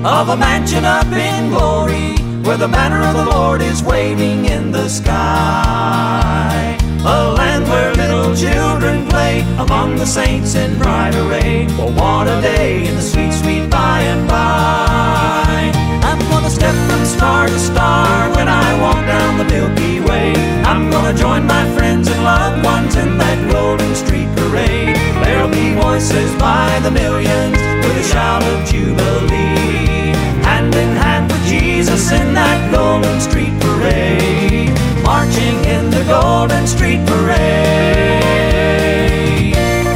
of a mansion up in glory, where the banner of the Lord is waving in the sky. A land where little children play among the saints in bright array. Well, what a day in the sweet, sweet by and by. I'm gonna step from star to star when I walk down the Milky Way. I'm gonna join my friends and loved ones in that Golden Street Parade. There'll be voices by the millions with a shout of jubilee, hand in hand with Jesus in that Golden Street Parade, marching in the Golden Street Parade.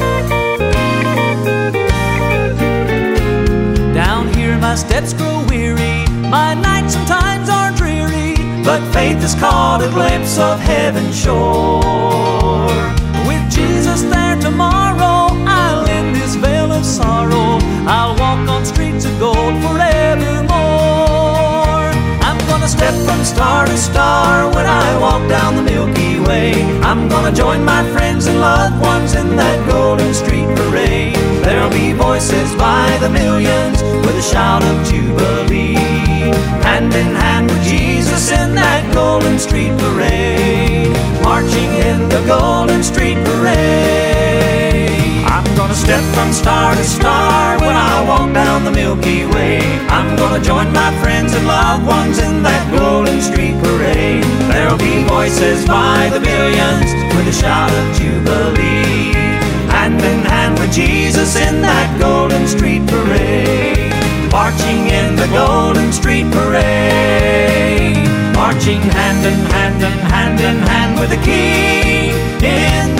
Down here my steps grow weary, my nights sometimes are dreary, but faith has caught a glimpse of heaven's shore. With Jesus there tomorrow, I'll end this veil of sorrow. I'll walk on streets of gold forevermore. I'm gonna step from star to star when I walk down the Milky Way. I'm gonna join my friends and loved ones in that Golden Street Parade. There'll be voices by the millions with a shout of jubilee, hand in hand with Jesus in that Golden Street Parade, marching in the Golden Street Parade. I'm gonna step from star to star when I walk down the Milky Way. I'm gonna join my friends and loved ones in that Golden Street Parade. There'll be voices by the millions with a shout of jubilee, hand in hand with Jesus in that Golden Street Parade, marching in the Golden Street Parade, marching hand in hand and hand in hand with the King in